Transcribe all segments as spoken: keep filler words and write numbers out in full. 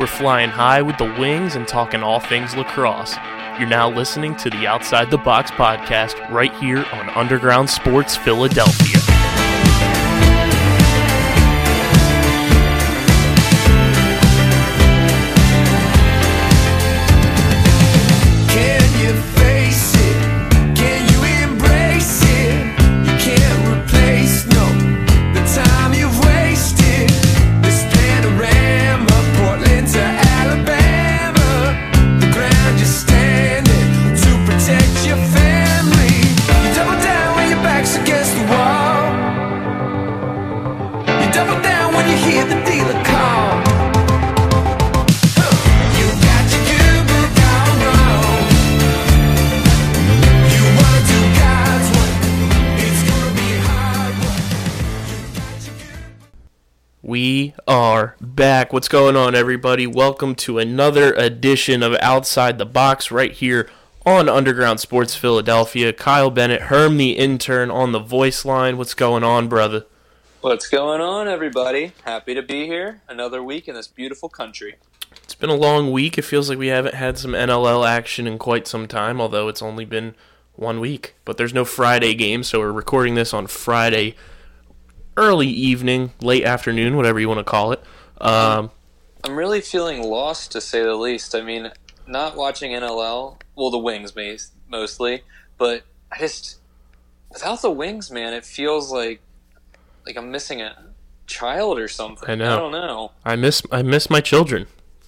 We're flying high with the wings and talking all things lacrosse. You're now listening to the Outside the Box podcast right here on Underground Sports Philadelphia. We are back. What's going on, everybody? Welcome to another edition of Outside the Box right here on Underground Sports Philadelphia. Kyle Bennett, Herm the intern on the voice line. What's going on, brother? What's going on, everybody? Happy to be here. Another week in this beautiful country. It's been a long week. It feels like we haven't had some N L L action in quite some time, although it's only been one week. But there's no Friday game, so we're recording this on Friday early evening, late afternoon, whatever you want to call it. Um, I'm really feeling lost, to say the least. I mean, not watching N L L, well, the Wings mostly, but I just, without the Wings, man, it feels like like I'm missing a child or something. I know. I don't know. I miss I miss my children.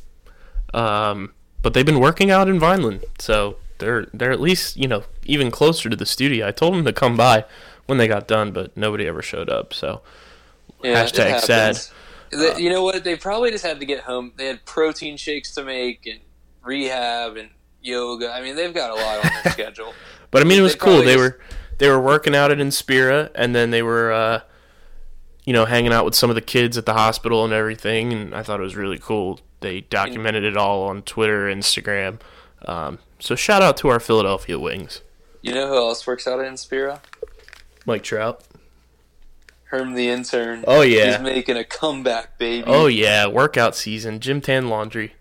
Um, but they've been working out in Vineland, so they're they're at least, you know, even closer to the studio. I told them to come by when they got done, but nobody ever showed up, so yeah, hashtag sad. Uh, you know what? They probably just had to get home. They had protein shakes to make and rehab and yoga. I mean, they've got a lot on their schedule. But I mean, it was they cool. They just... were they were working out at Inspira, and then they were, uh, you know, hanging out with some of the kids at the hospital and everything, and I thought it was really cool. They documented it all on Twitter, Instagram. Um, so shout out to our Philadelphia Wings. You know who else works out at Inspira? Mike Trout. Herm the intern. Oh, yeah. He's making a comeback, baby. Oh, yeah. Workout season. Gym Tan Laundry.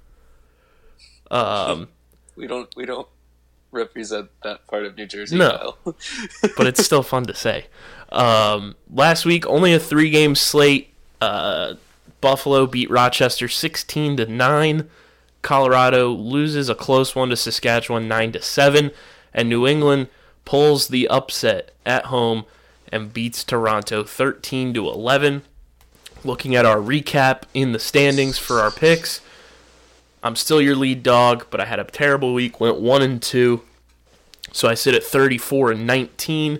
Um, we don't we don't represent that part of New Jersey. No. But it's still fun to say. Um, last week, only a three-game slate. Uh, Buffalo beat Rochester sixteen to nine. Colorado loses a close one to Saskatchewan nine to seven. And New England pulls the upset at home and beats Toronto thirteen to eleven. Looking at our recap in the standings for our picks, I'm still your lead dog, but I had a terrible week, went one and two. So I sit at thirty-four and nineteen.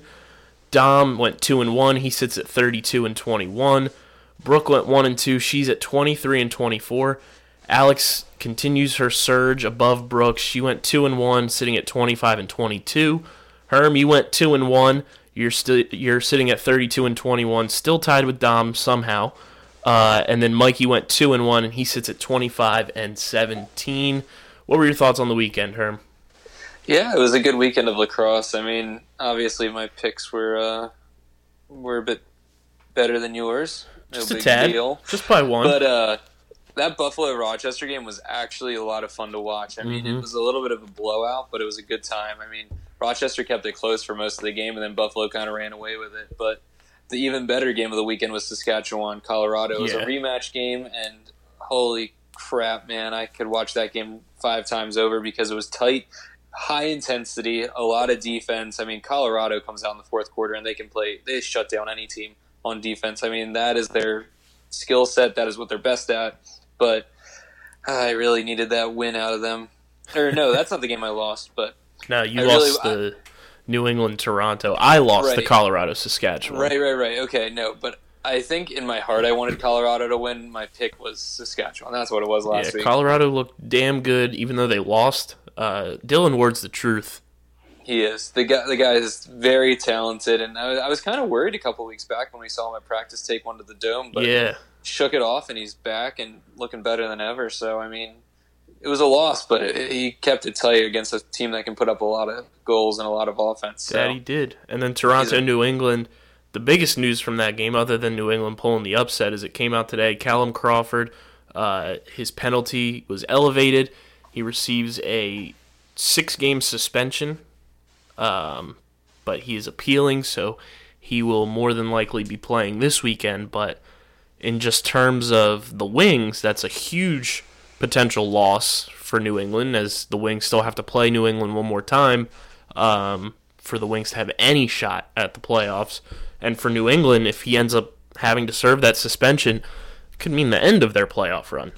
Dom went two and one, he sits at thirty-two and twenty-one. Brooke went one and two, she's at twenty-three and twenty-four. Alex continues her surge above Brooke. She went two and one, sitting at twenty-five and twenty-two. Herm, you went two and one. You're still you're sitting at thirty-two and twenty-one, still tied with Dom somehow. Uh, and then Mikey went two and one, and he sits at twenty-five and seventeen. What were your thoughts on the weekend, Herm? Yeah, it was a good weekend of lacrosse. I mean, obviously my picks were uh, were a bit better than yours. No Just a big tad, deal. just by one. But uh, that Buffalo-Rochester game was actually a lot of fun to watch. I mean, mm-hmm. It was a little bit of a blowout, but it was a good time. I mean, Rochester kept it close for most of the game, and then Buffalo kind of ran away with it. But the even better game of the weekend was Saskatchewan-Colorado. It was yeah. a rematch game, and holy crap, man, I could watch that game five times over because it was tight, high intensity, a lot of defense. I mean, Colorado comes out in the fourth quarter, and they can play. They shut down any team on defense. I mean, that is their skill set. That is what they're best at. But I really needed that win out of them. Or no, that's not the game I lost, but no, you I lost really, the I, New England Toronto. I lost right. the Colorado Saskatchewan. Right, right, right. Okay, no, but I think in my heart I wanted Colorado to win. My pick was Saskatchewan. That's what it was last yeah, week. Colorado looked damn good, even though they lost. Uh, Dylan Ward's the truth. He is. The guy, the guy is very talented, and I was, I was kind of worried a couple weeks back when we saw him at practice take one to the dome, but yeah. shook it off, and he's back and looking better than ever. So, I mean, it was a loss, but it, he kept it tight against a team that can put up a lot of goals and a lot of offense. So. That he did. And then Toronto, a, New England, the biggest news from that game, other than New England pulling the upset, is it came out today. Callum Crawford Uh, his penalty was elevated. He receives a six-game suspension, um, but he is appealing, so he will more than likely be playing this weekend. But in just terms of the Wings, that's a huge potential loss for New England, as the Wings still have to play New England one more time um, for the Wings to have any shot at the playoffs. And for New England, if he ends up having to serve that suspension, it could mean the end of their playoff run.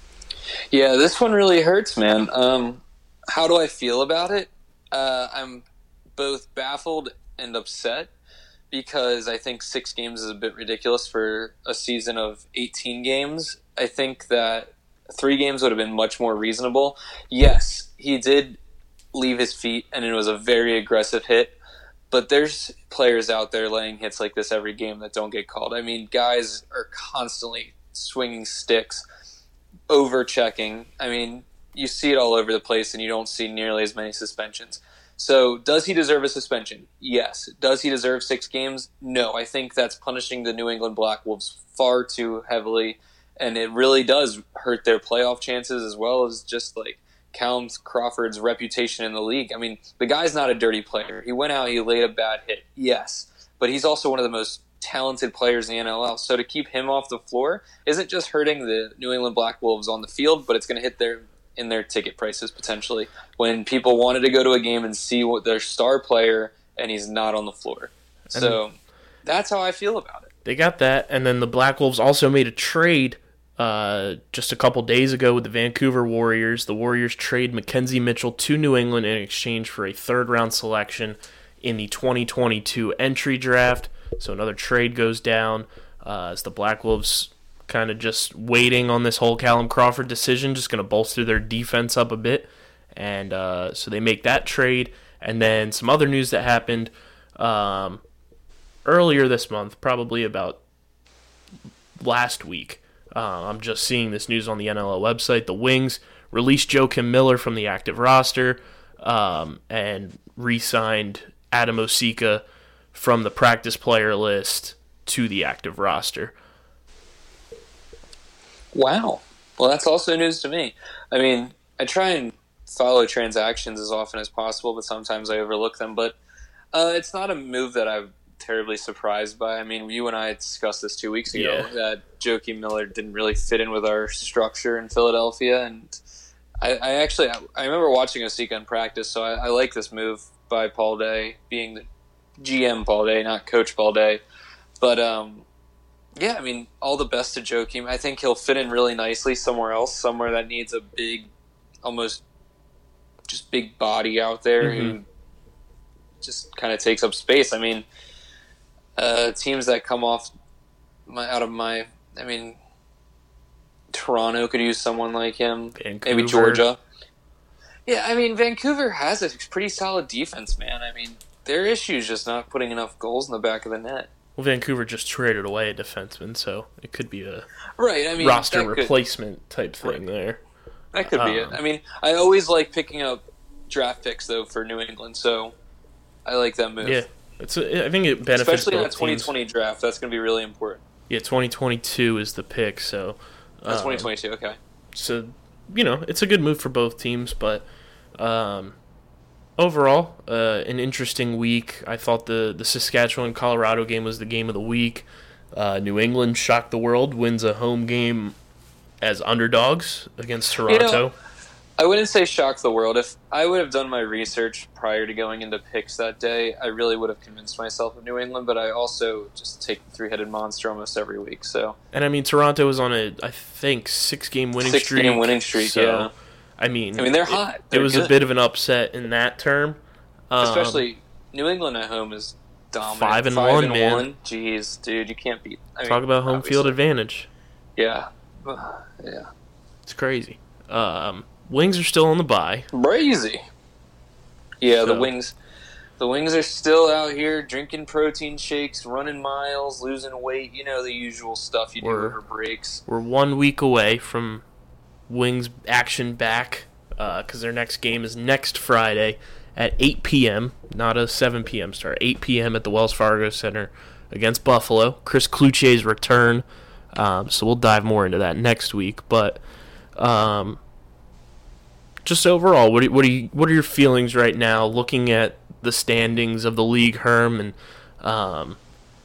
Yeah, this one really hurts, man. Um, how do I feel about it? Uh, I'm both baffled and upset, because I think six games is a bit ridiculous for a season of eighteen games. I think that three games would have been much more reasonable. Yes, he did leave his feet, and it was a very aggressive hit, but there's players out there laying hits like this every game that don't get called. I mean, guys are constantly swinging sticks, over-checking. I mean, you see it all over the place, and you don't see nearly as many suspensions. So does he deserve a suspension? Yes. Does he deserve six games? No. I think that's punishing the New England Black Wolves far too heavily, and it really does hurt their playoff chances, as well as just like Callum Crawford's reputation in the league. I mean, the guy's not a dirty player. He went out, he laid a bad hit, yes, but he's also one of the most talented players in the N L L. So to keep him off the floor isn't just hurting the New England Black Wolves on the field, but it's going to hit their in their ticket prices potentially, when people wanted to go to a game and see what their star player, and he's not on the floor. So and that's how I feel about it. They got that, and then the Black Wolves also made a trade uh, just a couple days ago with the Vancouver Warriors. The Warriors trade Mackenzie Mitchell to New England in exchange for a third-round selection in the twenty twenty-two entry draft. So another trade goes down uh, as the Black Wolves kind of just waiting on this whole Callum Crawford decision, just going to bolster their defense up a bit. And uh, so they make that trade. And then some other news that happened um, earlier this month, probably about last week. Uh, I'm just seeing this news on the N L L website. The Wings released Joakim Miller from the active roster um, and re-signed Adam Osika from the practice player list to the active roster. Wow. Well, that's also news to me. I mean, I try and follow transactions as often as possible, but sometimes I overlook them. But uh, it's not a move that I'm terribly surprised by. I mean, you and I discussed this two weeks ago, yeah. that Joakim Miller didn't really fit in with our structure in Philadelphia. And I, I actually, I remember watching Osika in practice, so I, I like this move by Paul Day, being the G M Paul Day, not Coach Paul Day. But, um, yeah, I mean, all the best to Joakim. I think he'll fit in really nicely somewhere else, somewhere that needs a big, almost just big body out there mm-hmm. who just kind of takes up space. I mean, uh, teams that come off my, out of my, I mean, Toronto could use someone like him. Vancouver. Maybe Georgia. Yeah, I mean, Vancouver has a pretty solid defense, man. I mean, their issue is just not putting enough goals in the back of the net. Well, Vancouver just traded away a defenseman, so it could be a right, I mean, roster replacement could, type thing right. there. That could um, be it. I mean, I always like picking up draft picks, though, for New England, so I like that move. Yeah, it's a, I think it benefits especially in both that twenty twenty teams. Draft. That's going to be really important. Yeah, twenty twenty-two is the pick, so... That's um, twenty twenty-two, okay. So, you know, it's a good move for both teams, but... Um, Overall, uh, an interesting week. I thought the, the Saskatchewan-Colorado game was the game of the week. Uh, New England shocked the world, wins a home game as underdogs against Toronto. You know, I wouldn't say shocked the world. If I would have done my research prior to going into picks that day, I really would have convinced myself of New England, but I also just take the three-headed monster almost every week. So, And I mean, Toronto was on a, I think, six-game winning six streak. Six-game winning streak, so, yeah. I mean, I mean, they're hot. It, they're it was good. a bit of an upset in that term. Um, Especially New England at home is dominant. Five and five one, and man. One. Jeez, dude, you can't beat. I Talk mean, about home obviously. field advantage. Yeah, yeah. It's crazy. Um, Wings are still on the bye. Crazy. Yeah, So- the Wings. The Wings are still out here drinking protein shakes, running miles, losing weight. You know, the usual stuff you do We're- over breaks. We're one week away from Wings action back because uh, their next game is next Friday at eight p.m., not a seven p.m. start, eight p.m. at the Wells Fargo Center against Buffalo. Chris Cloutier's return Um, so we'll dive more into that next week. But um, just overall, what, do, what, do you, what are your feelings right now looking at the standings of the league, Herm? And um,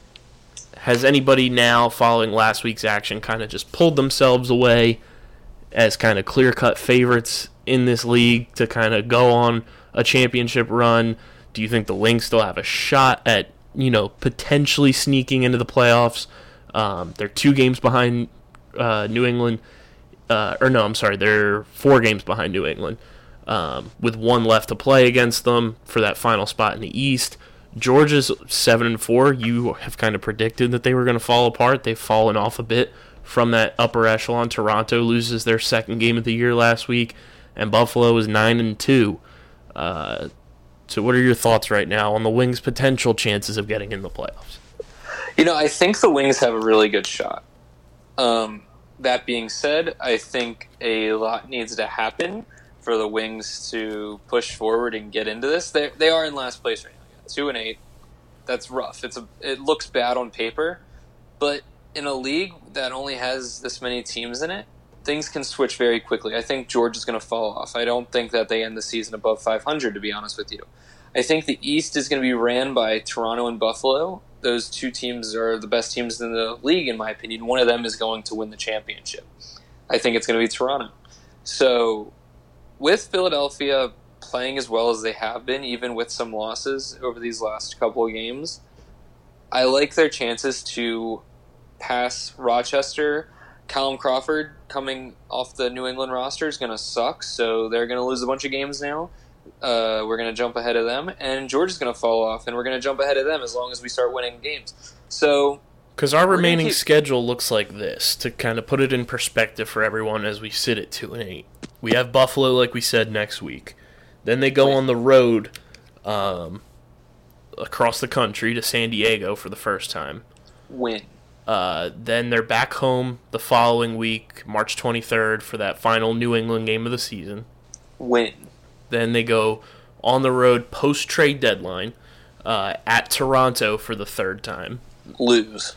has anybody now, following last week's action, kind of just pulled themselves away as kind of clear-cut favorites in this league to kind of go on a championship run? Do you think the Wings still have a shot at, you know, potentially sneaking into the playoffs? Um, they're two games behind uh, New England. Uh, or no, I'm sorry, they're four games behind New England um, with one left to play against them for that final spot in the East. Georgia's seven and four. You have kind of predicted that they were going to fall apart. They've fallen off a bit from that upper echelon. Toronto loses their second game of the year last week, and Buffalo is nine and two. Uh, so, what are your thoughts right now on the Wings' potential chances of getting in the playoffs? You know, I think the Wings have a really good shot. Um, that being said, I think a lot needs to happen for the Wings to push forward and get into this. They they are in last place right now, two and eight. That's rough. It's a it looks bad on paper, but in a league that only has this many teams in it, things can switch very quickly. I think Georgia's going to fall off. I don't think that they end the season above five hundred, to be honest with you. I think the East is going to be ran by Toronto and Buffalo. Those two teams are the best teams in the league, in my opinion. One of them is going to win the championship. I think it's going to be Toronto. So, with Philadelphia playing as well as they have been, even with some losses over these last couple of games, I like their chances to pass Rochester. Callum Crawford coming off the New England roster is going to suck, so they're going to lose a bunch of games now. Uh, we're going to jump ahead of them, and Georgia's going to fall off, and we're going to jump ahead of them as long as we start winning games. So, because our remaining keep... schedule looks like this, to kind of put it in perspective for everyone as we sit at two and eight. We have Buffalo, like we said, next week. Then they go on the road um, across the country to San Diego for the first time. Win. Uh, then they're back home the following week, March twenty-third, for that final New England game of the season. Win. Then they go on the road post-trade deadline uh, at Toronto for the third time. Lose.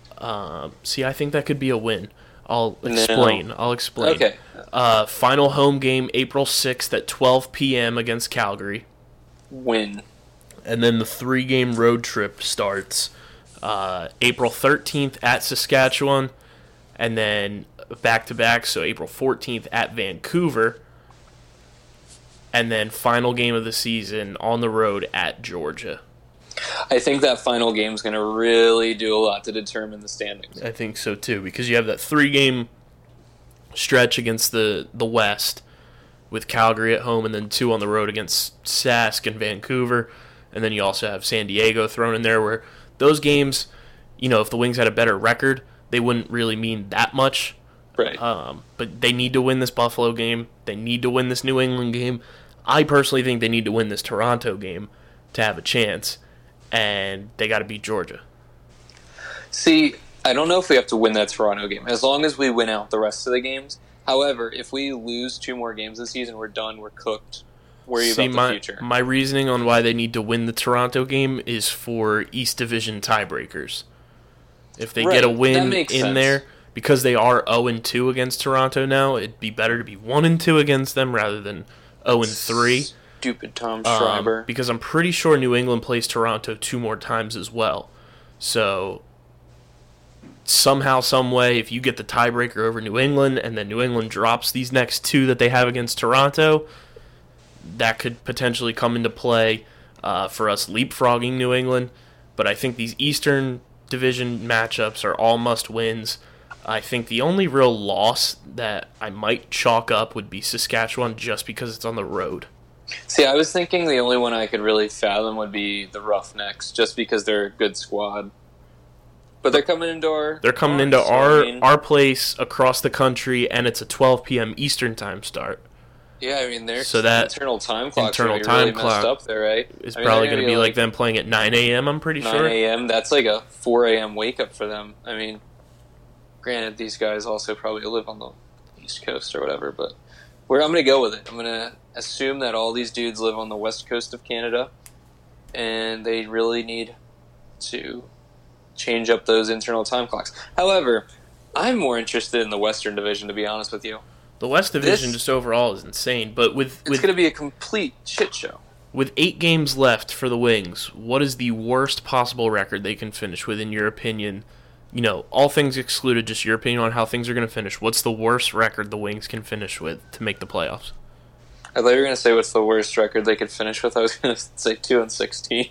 Um, see, I think that could be a win. I'll explain. No. I'll explain. Okay. Uh, final home game, April sixth at twelve p.m. against Calgary. Win. And then the three-game road trip starts uh, April thirteenth at Saskatchewan, and then back-to-back, so April fourteenth at Vancouver, and then final game of the season on the road at Georgia. I think that final game is going to really do a lot to determine the standings. I think so too, because you have that three-game stretch against the, the West with Calgary at home and then two on the road against Sask and Vancouver, and then you also have San Diego thrown in there where those games, you know, if the Wings had a better record, they wouldn't really mean that much. Right. Um, but they need to win this Buffalo game. They need to win this New England game. I personally think they need to win this Toronto game to have a chance, and they got to beat Georgia. See, I don't know if we have to win that Toronto game, as long as we win out the rest of the games. However, if we lose two more games this season, we're done, we're cooked. Worry See, about the my, future. My reasoning on why they need to win the Toronto game is for East Division tiebreakers. If they right. get a win in sense. there, because they are oh and two against Toronto now, it'd be better to be one and two against them rather than oh and three. Stupid Tom Schreiber. Um, because I'm pretty sure New England plays Toronto two more times as well. So somehow, some way, if you get the tiebreaker over New England and then New England drops these next two that they have against Toronto, that could potentially come into play uh, for us leapfrogging New England. But I think these Eastern Division matchups are all must-wins. I think the only real loss that I might chalk up would be Saskatchewan just because it's on the road. See, I was thinking the only one I could really fathom would be the Roughnecks, just because they're a good squad. But they're coming into our... They're coming our, into so our I mean, our place across the country, and it's a twelve p.m. Eastern time start. Yeah, I mean, their so that internal time clock's internal really, time really clock messed up there, right? It's I mean, probably going to be like, like them playing at nine a.m., I'm pretty nine sure. nine a.m., that's like a four a.m. wake-up for them. I mean, granted, these guys also probably live on the East Coast or whatever, but where I'm going to go with it, I'm going to assume that all these dudes live on the West Coast of Canada, and they really need to change up those internal time clocks. However, I'm more interested in the Western Division, to be honest with you. The West Division This- just overall is insane, but with It's with going to be a complete shit show. with eight games left for the Wings, what is the worst possible record they can finish with, in your opinion? You know, all things excluded, just your opinion on how things are going to finish. What's the worst record the Wings can finish with to make the playoffs? I thought you were going to say what's the worst record they could finish with. I was going to say two and sixteen.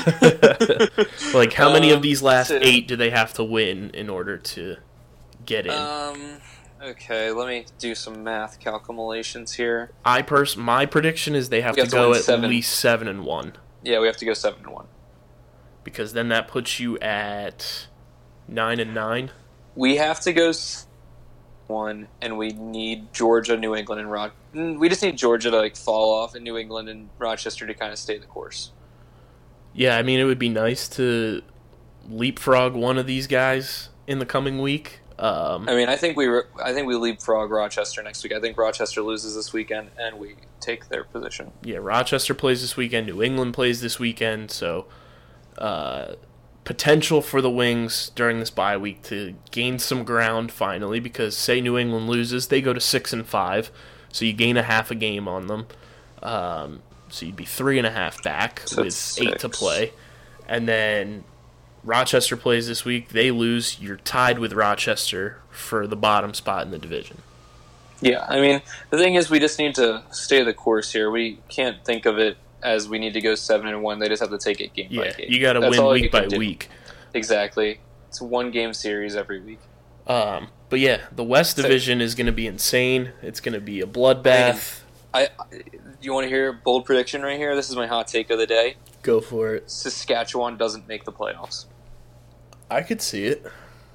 Like, how many Um, of these last so- eight do they have to win in order to get in? Um. Okay, let me do some math calculations here. I pers- my prediction is they have We to have to go win at seven. least seven and one, Yeah, we have to go seven and one. because then that puts you at nine and nine. We have to go s- one, and we need Georgia, New England, and Rock. We just need Georgia to like fall off, and New England and Rochester to kind of stay the course. Yeah, I mean, it would be nice to leapfrog one of these guys in the coming week. Um, I mean, I think we re- I think we leapfrog Rochester next week. I think Rochester loses this weekend, and we take their position. yeah, Rochester plays this weekend. New England plays this weekend. So, uh, potential for the Wings during this bye week to gain some ground finally. Because say New England loses, they go to six and five. So you gain a half a game on them. Um, so you'd be three and a half back So with it's eight to six. play, and then Rochester plays this week. They lose. You're tied with Rochester for the bottom spot in the division. Yeah, I mean, the thing is, we just need to stay the course here. We can't think of it as we need to go seven and one. They just have to take it game by Yeah, game. you got to That's win all you week by can do. week. Exactly. It's a one game series every week. Um, but yeah, the West So- Division is going to be insane. It's going to be a bloodbath. I, you want to hear a bold prediction right here? This is my hot take of the day. Go for it. Saskatchewan doesn't make the playoffs. I could see it.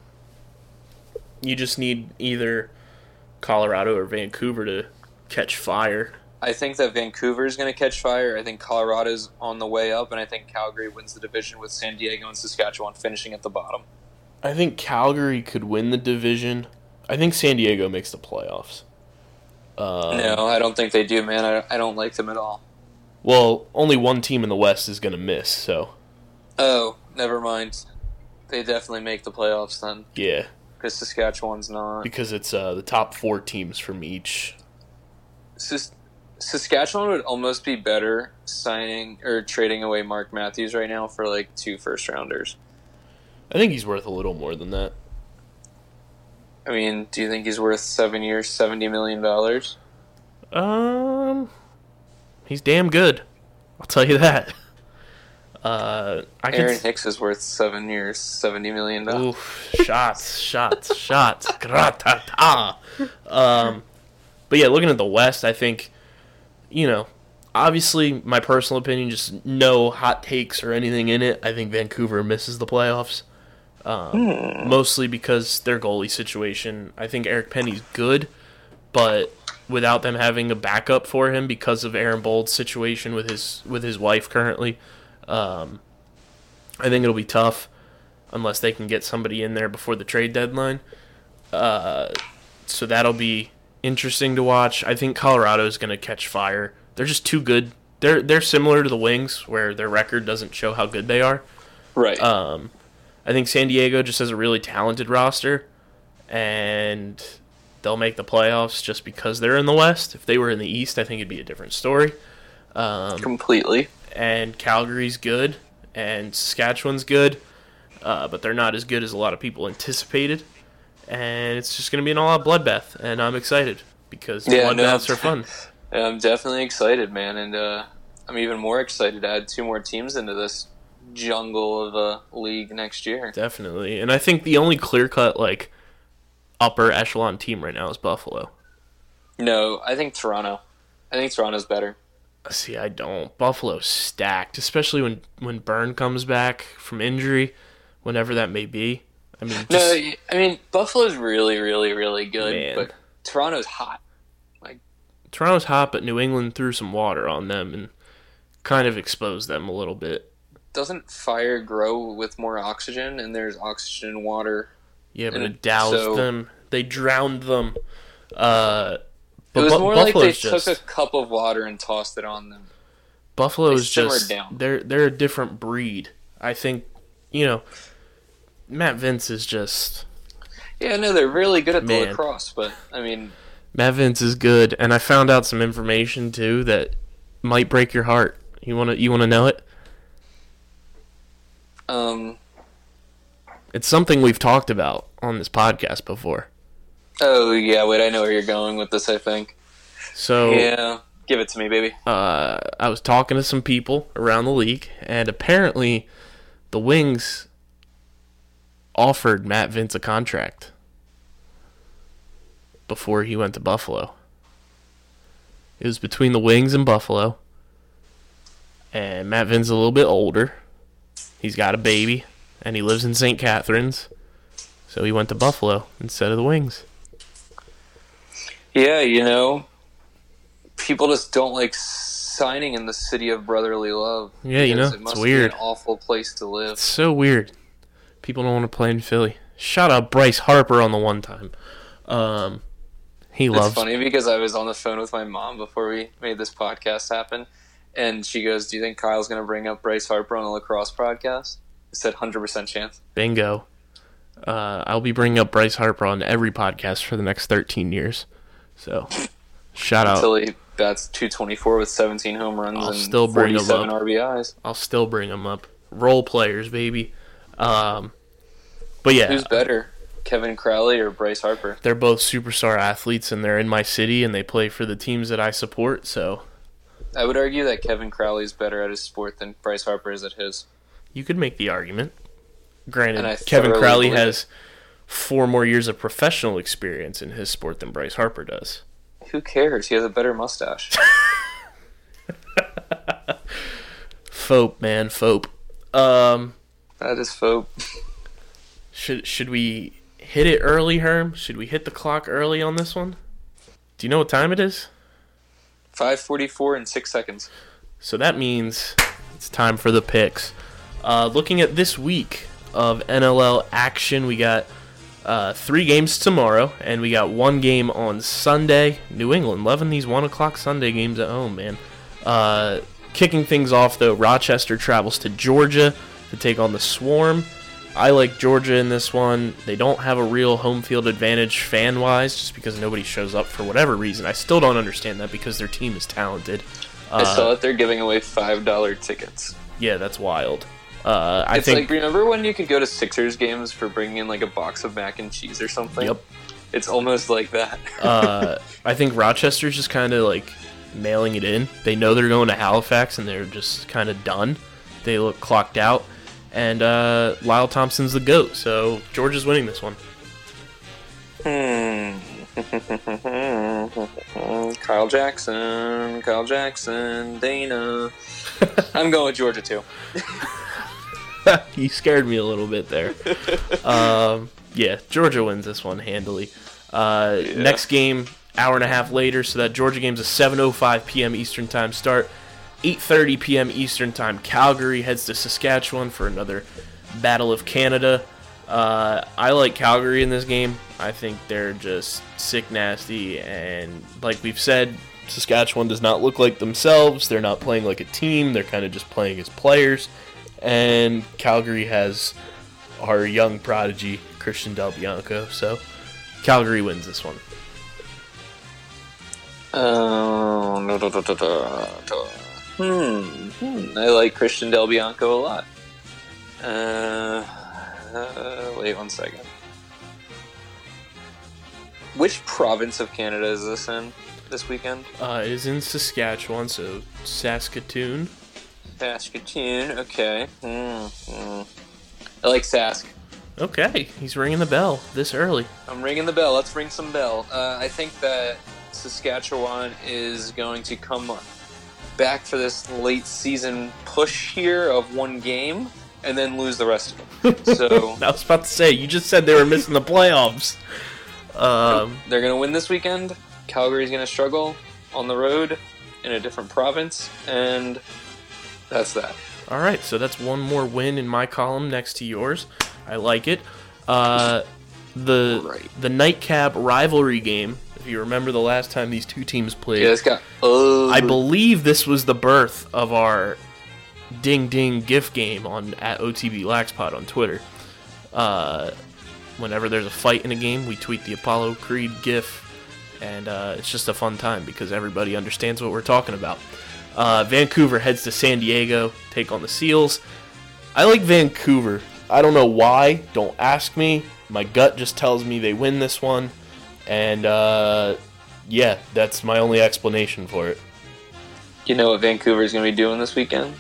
You just need either Colorado or Vancouver to catch fire. I think that Vancouver is going to catch fire. I think Colorado's on the way up, and I think Calgary wins the division with San Diego and Saskatchewan finishing at the bottom. I think Calgary could win the division. I think San Diego makes the playoffs. Um, no, I don't think they do, man. I, I don't like them at all. Well, only one team in the West is going to miss, so Oh, never mind. They definitely make the playoffs then, yeah, because Saskatchewan's not. because it's uh, the top four teams from each. Sas- Saskatchewan would almost be better signing or trading away Mark Matthews right now for like two first rounders. I think he's worth a little more than that. I mean, do you think he's worth seven years, seventy million dollars? Um, he's damn good. I'll tell you that. Uh, I can. Aaron Hicks is worth seven years, seventy million dollars. Oof, shots, shots, shots. Gratata. Um, but yeah, looking at the West, I think, you know, obviously, my personal opinion, just no hot takes or anything in it. I think Vancouver misses the playoffs. Um, Mostly because their goalie situation. I think Eric Penny's good, but without them having a backup for him because of Aaron Bold's situation with his with his wife currently, um, I think it'll be tough unless they can get somebody in there before the trade deadline. Uh, so that'll be interesting to watch. I think Colorado is going to catch fire. They're just too good. They're they're similar to the Wings, where their record doesn't show how good they are. Right. Um, I think San Diego just has a really talented roster, and they'll make the playoffs just because they're in the West. If they were in the East, I think it'd be a different story. Um, Completely. and Calgary's good, and Saskatchewan's good, uh, but they're not as good as a lot of people anticipated. And it's just going to be an all-out bloodbath, and I'm excited because Yeah, no, bloodbaths are fun. I'm definitely excited, man, and uh, I'm even more excited to add two more teams into this jungle of a league next year. Definitely. And I think the only clear-cut, like, upper echelon team right now is Buffalo. No, I think Toronto. I think Toronto's better. See, I don't. Buffalo's stacked, especially when, when Byrne comes back from injury, whenever that may be. I mean, just, No, I mean Buffalo's really, really, really good, Man. but Toronto's hot. Like, Toronto's hot, but New England threw some water on them and kind of exposed them a little bit. doesn't fire grow with more oxygen? And there's oxygen in water. Yeah, but And it doused so- them. They drowned them. Uh, but It was Bu- more like they Buffalo's just took a cup of water and tossed it on them. Buffalo's they simmered just down. they're they're a different breed. I think, you know, Matt Vince is just Yeah, no, they're really good at the Man. lacrosse, but, I mean... Matt Vince is good, and I found out some information, too, that might break your heart. You want to you wanna know it? Um... It's something we've talked about on this podcast before. Oh, yeah, wait, I know where you're going with this, I think. So, Yeah, give it to me, baby. uh, I was talking to some people around the league, and apparently the Wings offered Matt Vince a contract before he went to Buffalo. It was between the Wings and Buffalo, and Matt Vince is a little bit older. He's got a baby, and he lives in Saint Catharines, so he went to Buffalo instead of the Wings. Yeah, you know, people just don't like signing in the city of brotherly love. Yeah, you know, because it it's must weird. Be an awful place to live. It's so weird. People don't want to play in Philly. Shout out Bryce Harper on the one time. Um, he It's loves. funny because I was on the phone with my mom before we made this podcast happen, and she goes, "Do you think Kyle's going to bring up Bryce Harper on the lacrosse podcast?" I said, one hundred percent chance. Bingo. Uh, I'll be bringing up Bryce Harper on every podcast for the next thirteen years. So, shout out. Until he bats two twenty-four with seventeen home runs I'll and still bring him forty-seven up. R B Is. I'll still bring him up. Role players, baby. Um, but yeah, Who's better, Kevin Crowley or Bryce Harper? they're both superstar athletes, and they're in my city, and they play for the teams that I support. So, I would argue that Kevin Crowley is better at his sport than Bryce Harper is at his. you could make the argument. Granted, And I Kevin thoroughly Crowley believe has four more years of professional experience in his sport than Bryce Harper does. Who cares? He has a better mustache. Fope, man, Fope. Um, That is faux. should should we hit it early, Herm? Should we hit the clock early on this one? Do you know what time it is? five forty-four in six seconds. So that means it's time for the picks. Uh, looking at this week of N L L action, we got uh, three games tomorrow, and we got one game on Sunday. New England loving these one o'clock Sunday games at home, man. Uh, kicking things off, though, Rochester travels to Georgia to take on the Swarm. I like Georgia in this one. They don't have a real home field advantage fan-wise, just because nobody shows up for whatever reason. I still don't understand that because their team is talented. I Uh, saw that they're giving away five dollar tickets. Yeah, that's wild. Uh, I It's think. like, remember when you could go to Sixers games for bringing in like a box of mac and cheese or something? Yep. It's almost like that. uh, I think Rochester's just kind of like mailing it in. They know they're going to Halifax, and they're just kind of done. They look clocked out, and uh, Lyle Thompson's the GOAT. So Georgia's winning this one. Hmm. Kyle Jackson, Kyle Jackson, Dana. I'm going with Georgia too. You scared me a little bit there. um, yeah, Georgia wins this one handily. Uh, Yeah. Next game, hour and a half later, so that Georgia game's a seven oh five p.m. Eastern Time start. eight thirty p.m. Eastern Time, Calgary heads to Saskatchewan for another Battle of Canada. Uh, I like Calgary in this game. I think they're just sick nasty, and like we've said, Saskatchewan does not look like themselves. They're not playing like a team. They're kind of just playing as players. And Calgary has our young prodigy, Christian Del Bianco. So Calgary wins this one. Oh, no, da, da, da, da, da. Hmm. hmm. I like Christian Del Bianco a lot. Uh, uh, wait one second. Which province of Canada is this in this weekend? Uh, it is in Saskatchewan, so Saskatoon. Saskatoon, okay. Hmm. hmm. I like Sask. Okay, he's ringing the bell this early. I'm ringing the bell. Let's ring some bell. Uh, I think that Saskatchewan is going to come back for this late season push here of one game and then lose the rest of them. So I was about to say, you just said they were missing the playoffs. Um, they're going to win this weekend. Calgary's going to struggle on the road in a different province, and that's that. all right, so that's one more win in my column next to yours. I like it. Uh, the Right. the nightcap rivalry game. If you remember the last time these two teams played, Yeah, it's got. Uh, I believe this was the birth of our Ding Ding GIF game on at O T B Laxpot on Twitter. Uh, whenever there's a fight in a game, we tweet the Apollo Creed GIF, and uh, it's just a fun time because everybody understands what we're talking about. Uh, Vancouver heads to San Diego, take on the Seals. I like Vancouver. I don't know why. Don't ask me. My gut just tells me they win this one. And, uh, yeah, that's my only explanation for it. You know what Vancouver's going to be doing this weekend?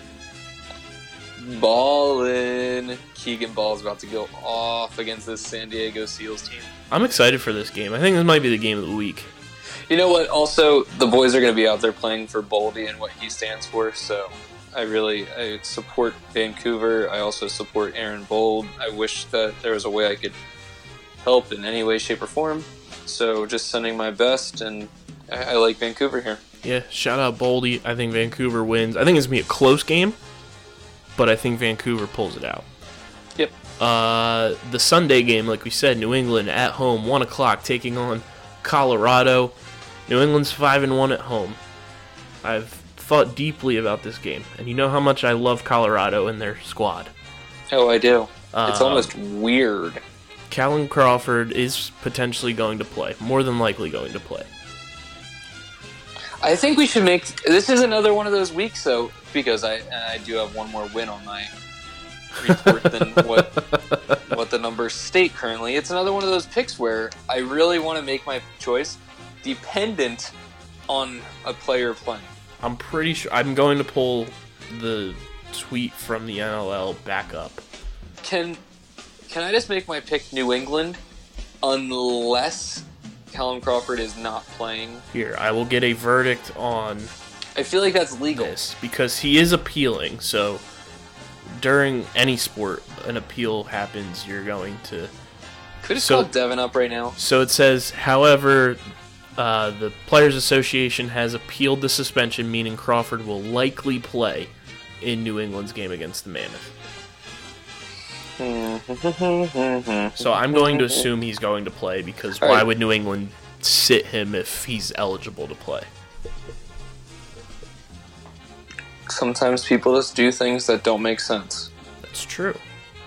Ballin'. Keegan Ball's about to go off against this San Diego Seals team. I'm excited for this game. I think this might be the game of the week. You know what? Also, the boys are going to be out there playing for Boldy and what he stands for, so I really I support Vancouver. I also support Aaron Bold. I wish that there was a way I could help in any way, shape, or form. So just sending my best, and I, I like Vancouver here. Yeah, shout out Boldy. I think Vancouver wins. I think it's going to be a close game, but I think Vancouver pulls it out. Yep. Uh, the Sunday game, like we said, New England at home, one o'clock, taking on Colorado. New England's five and one at home. I've thought deeply about this game, and you know how much I love Colorado and their squad. Oh, I do. Uh, it's almost weird. Callum Crawford is potentially going to play, more than likely going to play. I think we should make... This is another one of those weeks, though, because I I do have one more win on my report than what what the numbers state currently. It's another one of those picks where I really want to make my choice dependent on a player playing. I'm pretty sure... I'm going to pull the tweet from the N L L back up. Can can I just make my pick New England unless Callum Crawford is not playing? Here, I will get a verdict on I feel like that's legal. this because he is appealing, so during any sport an appeal happens, you're going to... Could have So- called Devin up right now. So it says, however, uh, the Players Association has appealed the suspension, meaning Crawford will likely play in New England's game against the Mammoth. So I'm going to assume he's going to play because All why right. would New England sit him if he's eligible to play? Sometimes people just do things that don't make sense. That's true.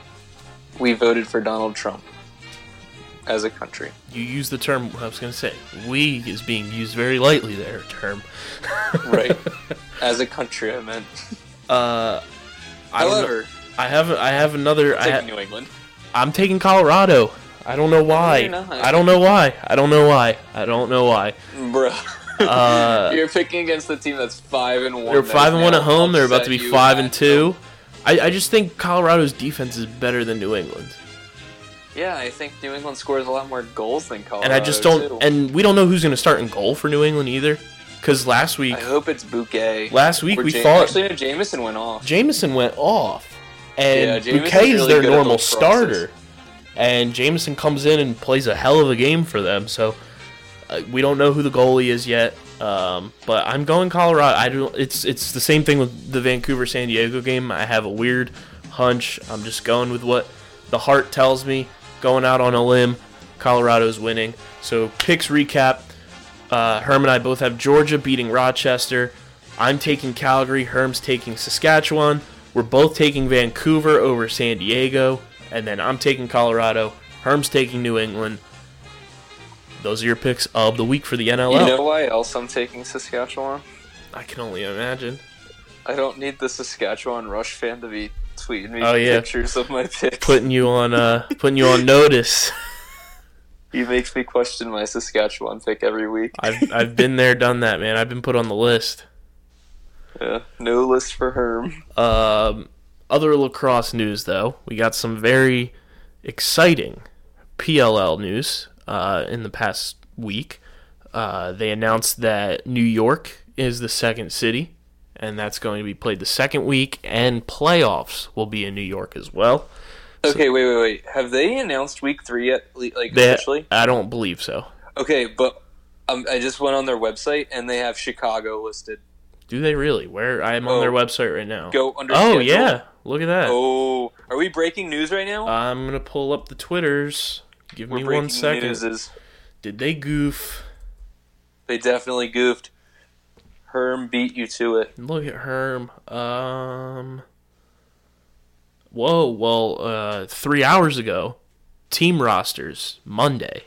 We voted for Donald Trump as a country. You use the term, I was going to say, we is being used very lightly there, term. Right. As a country, I meant. Uh, I don't know. However, I have I have another. I taking ha- New England. I'm taking Colorado. I don't know why. you're not. I don't know why. I don't know why. I don't know why. Bro. Uh, You're picking against the team that's five and one. they're that five is and one now at home. They're about to be upset you five at and two. home. I, I just think Colorado's defense is better than New England, Yeah, I think New England scores a lot more goals than Colorado. and I just don't. too. And we don't know who's going to start in goal for New England either. Because last week, I hope it's Bouquet. last week Or we Ja- thought Actually, no, Jameson went off. Jameson went off, and Yeah, Jameson's Bouquet is really their good at normal those crosses. starter, and Jameson comes in and plays a hell of a game for them. So uh, we don't know who the goalie is yet, um, but I'm going Colorado. I don't. It's it's the same thing with the Vancouver San Diego game. I have a weird hunch. I'm just going with what the heart tells me. Going out on a limb, Colorado's winning. So picks recap. Uh, Herm and I both have Georgia beating Rochester. I'm taking Calgary. Herm's taking Saskatchewan. We're both taking Vancouver over San Diego. And then I'm taking Colorado. Herm's taking New England. Those are your picks of the week for the N L L. You know why else I'm taking Saskatchewan? I can only imagine. I don't need the Saskatchewan Rush fan to be tweeting me Oh, yeah. pictures of my picks. Putting you on, uh, putting you on notice. He makes me question my Saskatchewan pick every week. I've I've been there, done that, man. I've been put on the list. Yeah, no list for Herm. Um, other lacrosse news, though, we got some very exciting P L L news uh, in the past week. Uh, they announced that New York is the second city, and that's going to be played the second week, and playoffs will be in New York as well. Okay, wait, wait, wait. Have they announced week three yet, like, They, officially? I don't believe so. Okay, but um, I just went on their website, and they have Chicago listed. Do they really? Where I'm on Oh. their website right now. Go under Oh schedule. yeah, look at that. Oh, are we breaking news right now? I'm gonna pull up the Twitters. Give We're me breaking one second. newses. Did they goof? They definitely goofed. Herm beat you to it. Look at Herm. Um. Whoa. Well, uh, three hours ago, team rosters Monday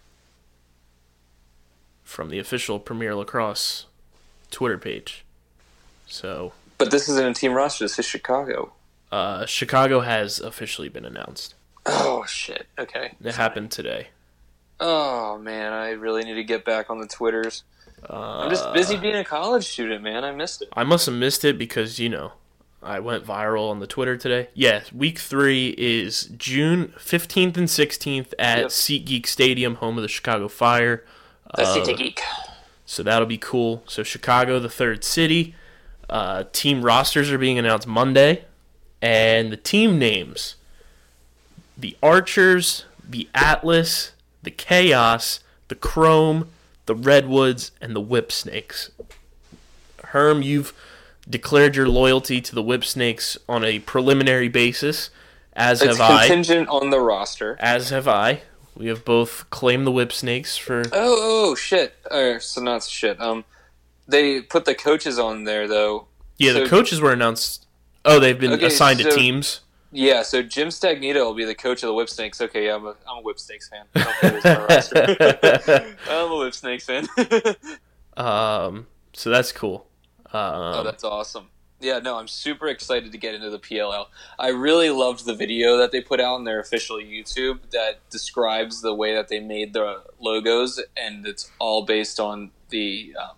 from the official Premier Lacrosse Twitter page. So, but this isn't a team roster. This is Chicago. Uh, Chicago has officially been announced. Oh shit! Okay, it Sorry. happened today. Oh man, I really need to get back on the Twitters. Uh, I'm just busy being a college student, man. I missed it. I must have missed it because, you know, I went viral on the Twitter today. Yeah, week three is June fifteenth and sixteenth at yep. SeatGeek Stadium, home of the Chicago Fire. That's uh, SeatGeek. So that'll be cool. So Chicago, the third city. Uh, team rosters are being announced Monday. And the team names: the Archers, the Atlas, the Chaos, the Chrome, the Redwoods, and the Whipsnakes. Herm, you've declared your loyalty to the Whipsnakes on a preliminary basis, as it's have I. It's contingent on the roster. As have I. We have both claimed the Whipsnakes for... Oh, oh, shit. Uh, so not shit. Um, They put the coaches on there, though. Yeah, so, the coaches were announced... Oh, they've been okay, assigned so, to teams? Yeah, so Jim Stagnita will be the coach of the Whipsnakes. Okay, yeah, I'm a, I'm a Whipsnakes fan. I don't think it's my roster. I'm a Whipsnakes fan. um, so that's cool. Um, oh, that's awesome. Yeah, no, I'm super excited to get into the P L L. I really loved the video that they put out on their official YouTube that describes the way that they made the logos, and it's all based on the um,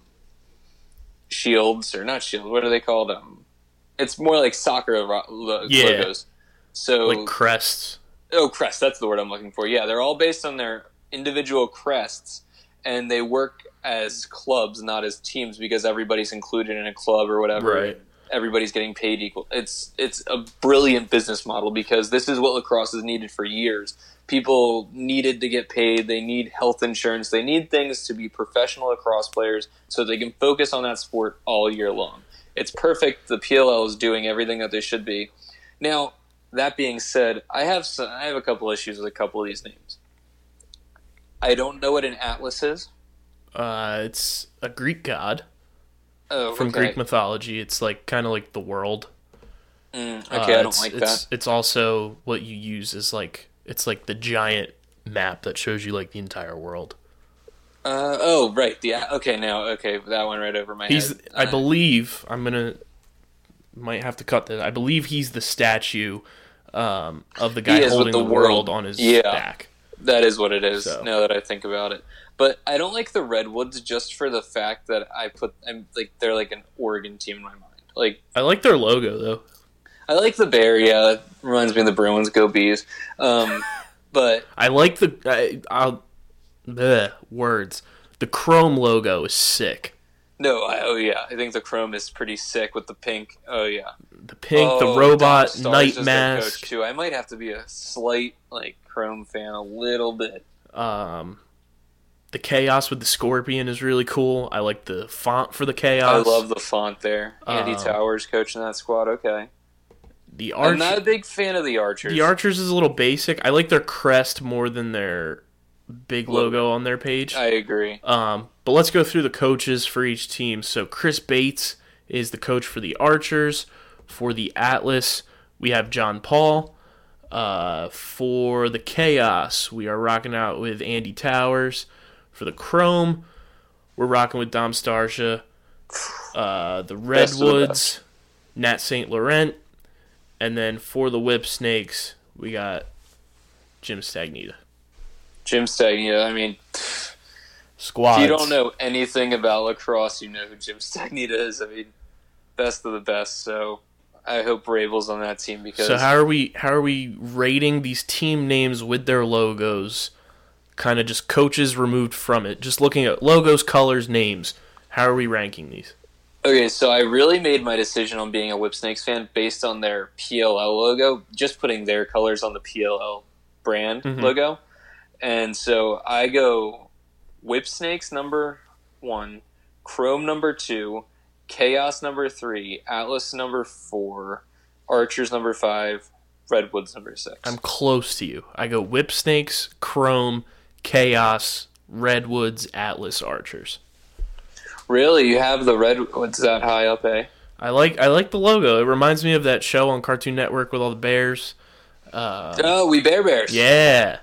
shields, or not shields, what are they called? Um, it's more like soccer lo- yeah. logos. So like crests. Oh, crest, that's the word I'm looking for. Yeah, they're all based on their individual crests, and they work as clubs, not as teams, because everybody's included in a club or whatever. Right. Everybody's getting paid equal. It's it's a brilliant business model, because this is what lacrosse has needed for years. People needed to get paid. They need health insurance. They need things to be professional lacrosse players so they can focus on that sport all year long. It's perfect. The P L L is doing everything that they should be. Now, that being said, I have some, I have a couple issues with a couple of these names. I don't know what an Atlas is. Uh, it's a Greek god. Oh, from okay. Greek mythology. It's like kind of like the world. Mm, okay, uh, I don't like it's, that. It's also what you use as like it's like the giant map that shows you like the entire world. Uh, oh, right. The okay now. Okay, that went right over my he's, head. I uh, believe I'm gonna might have to cut that. I believe he's the statue um, of the guy holding the, the world. world on his yeah, back. That is what it is. So. Now that I think about it. But I don't like the Redwoods just for the fact that I put I'm like they're like an Oregon team in my mind. Like I like their logo though. I like the bear. Yeah, it reminds me of the Bruins. Go Bees. Um, but I like the I, I'll bleh, words. The Chrome logo is sick. No, I, oh yeah, I think the Chrome is pretty sick with the pink. Oh yeah, the pink, oh, the robot night mask too. I might have to be a slight like Chrome fan, a little bit. Um. The Chaos with the Scorpion is really cool. I like the font for the Chaos. I love the font there. Andy um, Towers coaching that squad. Okay. The Arch- I'm not a big fan of the Archers. The Archers is a little basic. I like their crest more than their big logo, logo on their page. I agree. Um, but let's go through the coaches for each team. So Chris Bates is the coach for the Archers. For the Atlas, we have John Paul. Uh, for the Chaos, we are rocking out with Andy Towers. For the Chrome, we're rocking with Dom Starsha. Uh, the Redwoods, the Nat Saint Laurent. And then for the Whipsnakes, we got Jim Stagnita. Jim Stagnita, I mean, Squads. If you don't know anything about lacrosse, you know who Jim Stagnita is. I mean, best of the best. So I hope Rabel's on that team because. So how are we? How are we rating these team names with their logos? Kind of just coaches removed from it. Just looking at logos, colors, names. How are we ranking these? Okay, so I really made my decision on being a Whipsnakes fan based on their P L L logo, just putting their colors on the P L L brand mm-hmm. logo. And so I go Whipsnakes number one, Chrome number two, Chaos number three, Atlas number four, Archers number five, Redwoods number six. I'm close to you. I go Whipsnakes, Chrome, Chaos, Redwoods, Atlas, Archers. Really? You have the Redwoods that high up, eh? I like I like the logo. It reminds me of that show on Cartoon Network with all the bears. Uh, oh, We Bear Bears. Yeah.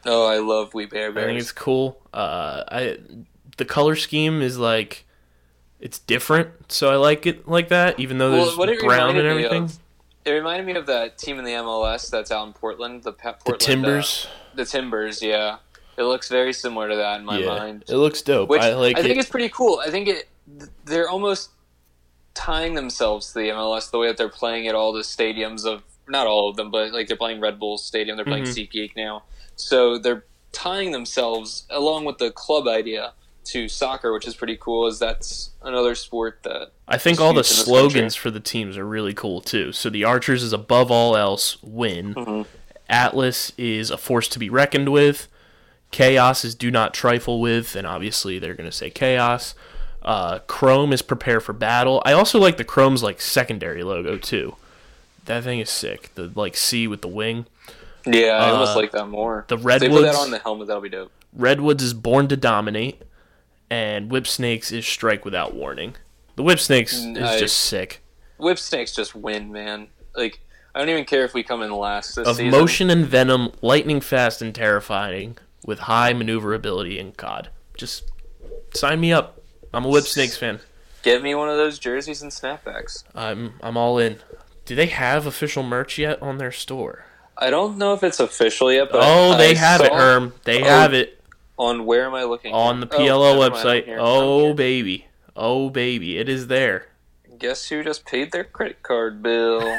Oh, I love We Bare Bears. I think it's cool. Uh, I the color scheme is like it's different, so I like it like that. Even though there's Well, what it brown and reminded me everything. of- It reminded me of that team in the M L S that's out in Portland, the Pe- The Portland, Timbers. uh, the Timbers, yeah. It looks very similar to that in my yeah, mind. it looks dope. Which I like I think it. it's pretty cool. I think it they're almost tying themselves to the M L S the way that they're playing at all the stadiums of not all of them, but like they're playing Red Bull Stadium, they're playing Mhm. SeatGeek now. So they're tying themselves along with the club idea to soccer, which is pretty cool. Is that's another sport that I think is all the huge in this slogans for the teams are really cool too. So the Archers is above all else, win. country. Mhm. Atlas is a force to be reckoned with. Chaos is do not trifle with, and obviously they're going to say chaos. Uh, Chrome is prepare for battle. I also like the Chrome's like secondary logo too. That thing is sick. The like C with the wing. Yeah, I Uh, almost like that more. the If they put Redwoods- that on the helmet, that'll be dope. Redwoods is born to dominate, and Whip Snakes is strike without warning. The Whip Snakes is Nice. just sick. Whip Snakes just win, man. Like I don't even care if we come in last this Of season. motion and venom, lightning fast and terrifying, with high maneuverability and C O D. Just sign me up. I'm a Whip Snakes fan. Get me one of those jerseys and snapbacks. I'm I'm all in. Do they have official merch yet on their store? I don't know if it's official yet, but Oh, I they have it, saw Herm. They Oh, have it on where am I looking? on the Oh, P L O never mind, I'm website. here. I'm Oh, here. baby. Oh, baby. It is there. Guess who just paid their credit card bill?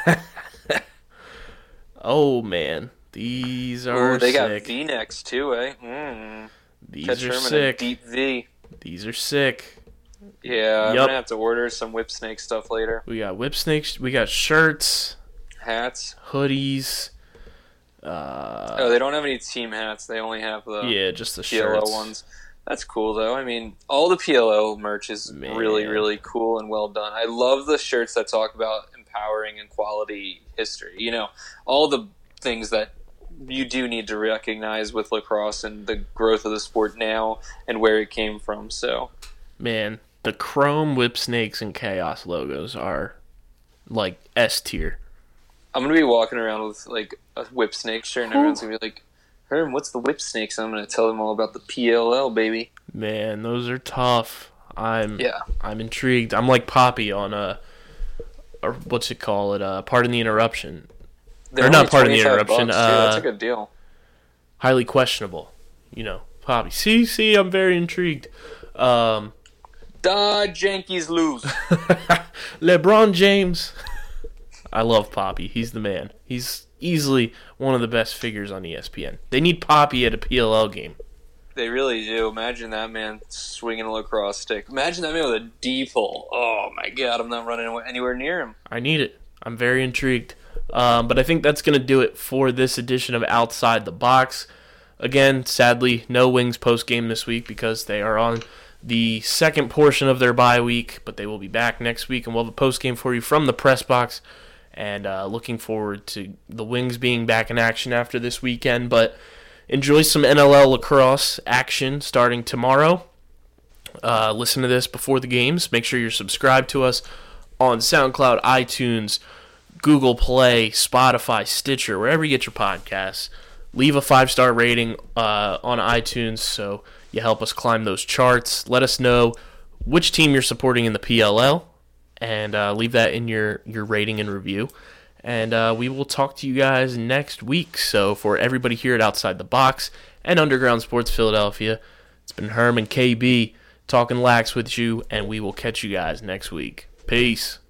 Oh, man. These are Ooh, they got sick. V-necks too, eh? Mm. These Catch are Herman in a sick. deep V. These are sick. Yeah, I'm Yup. gonna have to order some Whip Snake stuff later. We got Whip Snakes. We got shirts, Hats. hoodies. Uh, Oh, they don't have any team hats. They only have the yeah, just the P L O shirts. ones. That's cool though. I mean, all the P L O merch is Man. really, really cool and well done. I love the shirts that talk about empowering and quality history. You know, all the things that you do need to recognize with lacrosse and the growth of the sport now and where it came from. So, Man, the Chrome, Whip Snakes, and Chaos logos are like S tier. I'm gonna be walking around with like a Whip Snake shirt, and everyone's gonna be like, "Herm, what's the Whip Snakes?" I'm gonna tell them all about the P L L, baby. Man, those are tough. I'm Yeah. I'm intrigued. I'm like Poppy on a, or what's it call it? Uh, Pardon the interruption. They're Or not only part of the twenty-five interruption, bucks, too. That's uh, a good deal. Highly questionable. You know, Poppy. See, see, I'm very intrigued. Um, Dodge Yankees lose. LeBron James. I love Poppy. He's the man. He's easily one of the best figures on E S P N. They need Poppy at a P L L game. They really do. Imagine that man swinging a lacrosse stick. Imagine that man with a D pull. Oh my god, I'm not running anywhere near him. I need it. I'm very intrigued. Um, but I think that's going to do it for this edition of Outside the Box. Again, sadly, no Wings post game this week because they are on the second portion of their bye week, but they will be back next week, and we'll have a post game for you from the press box. And uh, looking forward to the Wings being back in action after this weekend. But enjoy some N L L lacrosse action starting tomorrow. Uh, listen to this before the games. Make sure you're subscribed to us on SoundCloud, iTunes, Google Play, Spotify, Stitcher, wherever you get your podcasts. Leave a five-star rating uh, on iTunes so you help us climb those charts. Let us know which team you're supporting in the P L L, and uh, leave that in your, your rating and review. And uh, we will talk to you guys next week. So for everybody here at Outside the Box and Underground Sports Philadelphia, it's been Herm and K B talking lax with you, and we will catch you guys next week. Peace.